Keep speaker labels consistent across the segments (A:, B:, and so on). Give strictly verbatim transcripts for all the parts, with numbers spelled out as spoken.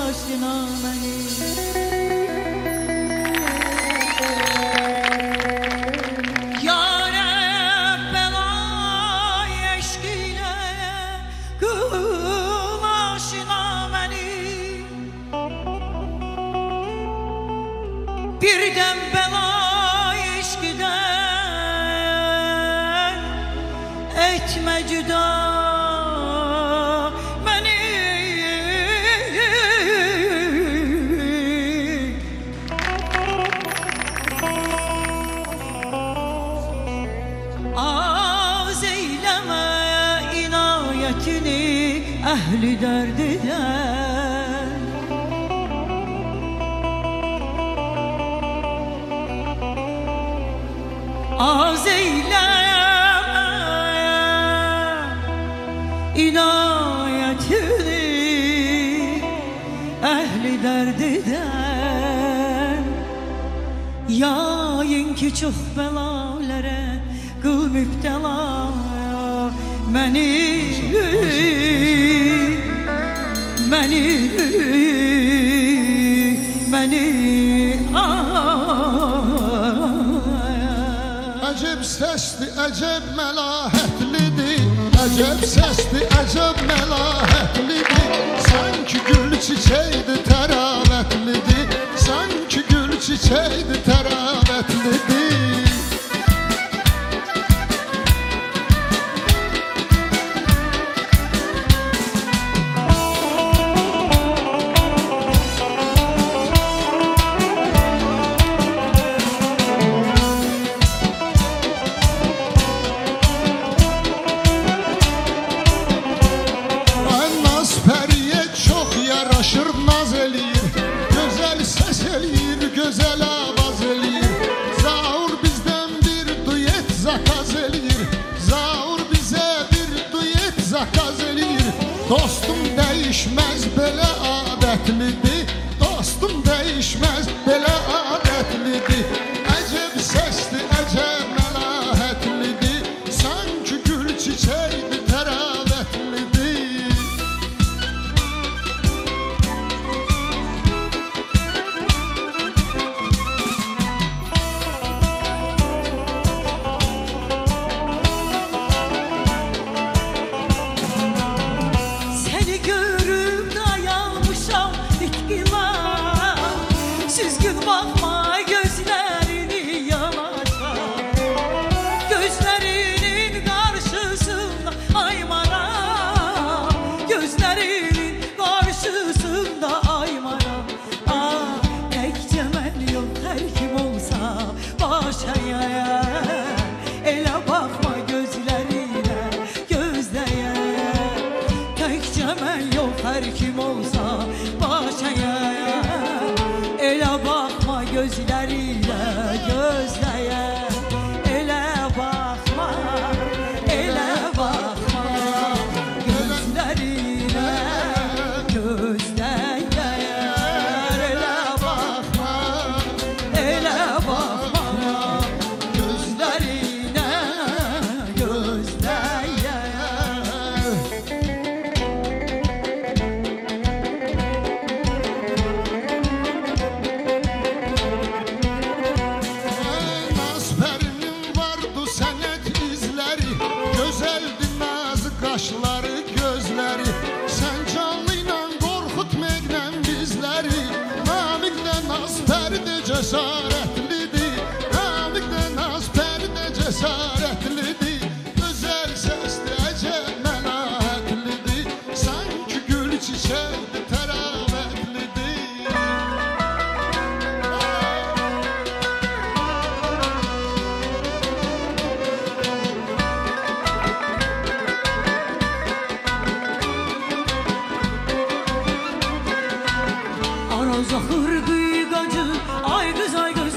A: aşina məni. Yâre belây eşkine kıl aşina məni. Birden belây eşkiden etme cüda. Ehli derdiden az eyleme inayetini ehli derdiden. Yayın ki çok belalere kıl müptela məni, məni, məni.
B: Əcəb səsdir, əcəb məlahətlidir. Əcəb səsdir, əcəb məlahətlidir. Sanki gül çiçəkdir, təravətlidir. Sanki gül çiçəkdir, təravətlidir. Naz eləyir, gözəl səs eləyir, gözəl avaz eləyir. Zaur bizdən bir duyet zakaz eləyir. Zaur bizə bir duyet zakaz eləyir. Dostum dəyişməz, belə adətlidir. Dostum dəyişməz, belə adətlidir. Əcəb səsdir, əcəb məlahətlidir. Sanki gül çiçəkdir, təravətlidir.
A: Süzgün bakma gözlerini yanacak. Gözlerinin karşısında aymara. Gözlerinin karşısında aymara. Ah tek cemel yok her kim olsa başa yayar. Ele bakma gözlerine gözleyen. Tek cemel yok her kim olsa başa yayar. Ele bakma gözleriyle gözleyen. Ele bakma, ele bakma gözleriyle gözleyen. Ele bakma, ele bakma gözlerine gözleyen.
B: Qaşları, gözləri sən canlı ilə qorxutmaqla bizləri. Namiqdə naz pərdə cəsarətlidir. Namiqdə naz pərdə cəsarətlidir. Gözəl səsdir, əcəb məlahətlidir. Sanki gül çiçəkdir, təravətlidir.
A: Zahır gıygacı ay kız ay kız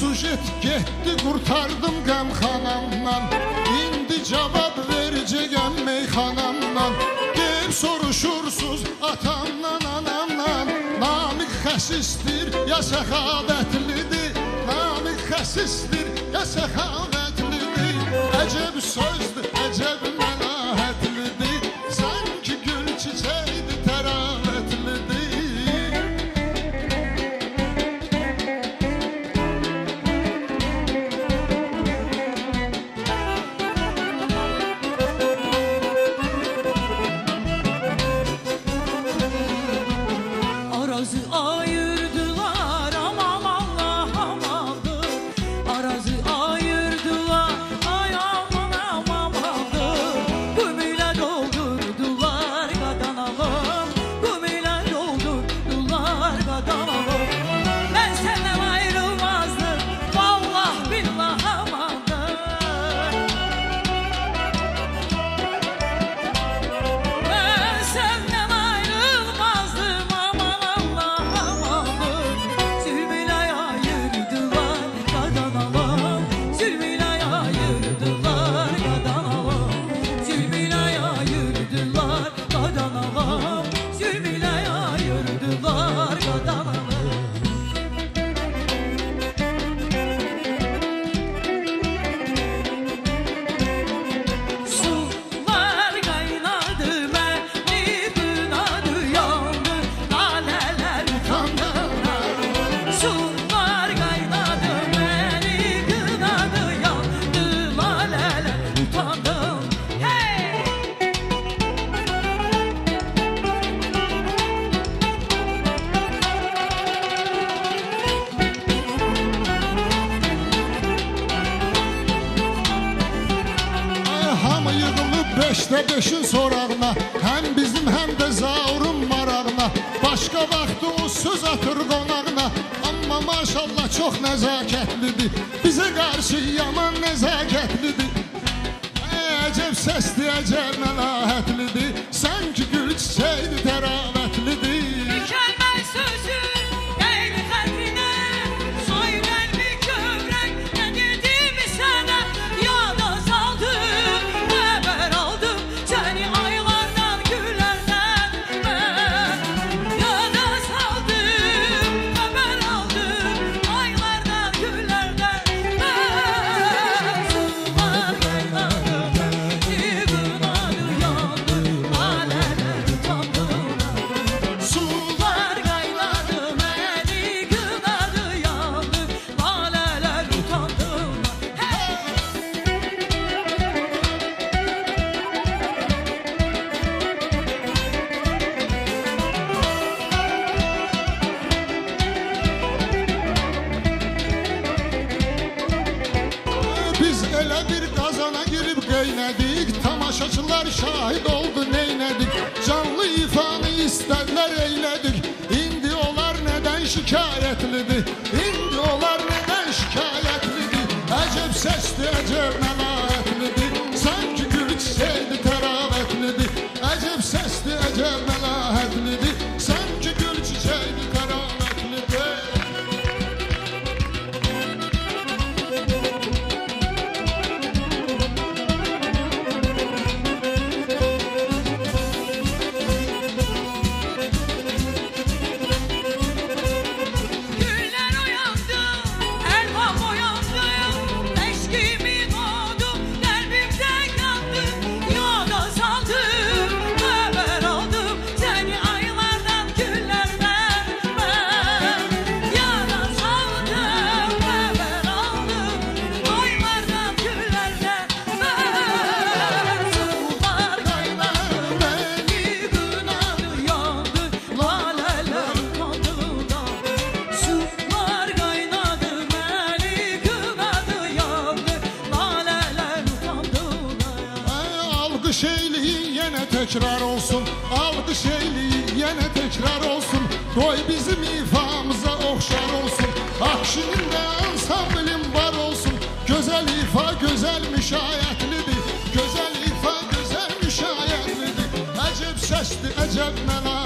B: sujet getdi qurtardım qəmxanamdan. İndi cavab verəcəyəm meyxanamdan. Deyib soruşursuz atamdan anamdan. Namiq xəsisdir ya səxavətlidir. Namiq xəsisdir ya səxavətlidir. Əcəb sözdür, əcəb məlahətlidir. Sanki gül çiçəkdir, təravətlidir.
A: Arazı ayırdılar aman Allah amandır. Arazı ayırdılar ay aman aman amandır. Gümüyle doldurdular kadanalım. Gümüyle doldurdular kadanalım. Ben senden ayrılmazdım vallah billah amandır. Ben senden ayrılmazdım aman Allah amandır. Zülmüyle ayırdılar kadanalım. Zülmüyle ayırdılar kadanalım. Zülmüyle ayırdılar kadanalım. Zülmüyle ayırdılar kadanalım. Sular kaynadı beni kınadı yandı. Laleler utandımlar. Sular kaynadı beni kınadı yandı. Laleler utandım. Hey!
B: Ay, hamı yığılıb beşdə beşin sorağına. Həm bizim həm də zaurun marağına. Başqa vaxtı o söz atır qonağına. Amma maşallah çox nəzakətlidir. Bizə qarşı yaman nəzakətlidir. Ay, əcəb səsdir, əcəb məlahətlidir. Sanki gül çiçəkdir, təravətlidir.
A: Mükemmel sözün neydi kalbine? Soy kalbi kövrek ne dedim sana? Yada saldım, haber aldım seni aylardan günlerden ben. Yada saldım, haber aldım aylardan günlerden ben. Sular kaynadı, yıkınadı yandı, laleler utandılar. Sular kaynadı beni kınadı yandı. Laleler utandılar. Hey!
B: Biz elə bir qazana girib qeynədik. Tamaşaçılar şahid oldu neylədik. Canlı ifanı istədilər eylədik. İndi onlar nədən şikayətlidir? İndi onlar nədən şikayətlidir? Əcəb səsdir, əcəb məlahətlidir. Sanki gül çiçəkdir, təravətlidir. Əcəb səsdir, əcəb məlahətlidir. Sanki gül çiçəkdir, təravətlidir.
A: Güller uyandı, elbam uyandı. Leş gibi doğdu, kalbimden yandı. Yada saldım, haber aldım seni aylardan günlerden ben. Yada saldım, haber aldım aylardan günlerden ben. Sular kaynadı, beni kınadı yandı. Laleler utandılar. Sular kaynadı, beni kınadı yandı. Laleler utandılar.
B: Ay, alqış eyleyin yenə təkrar olsun. Alqış eyleyin yenə təkrar olsun. Qoy bizim ifamıza oxşar olsun. Akşinin də ansamblim var olsun. Gözəl ifa, gözəl müşayətlidir. Gözəl ifa, gözəl müşayətlidir. Əcəb səsdir, əcəb məna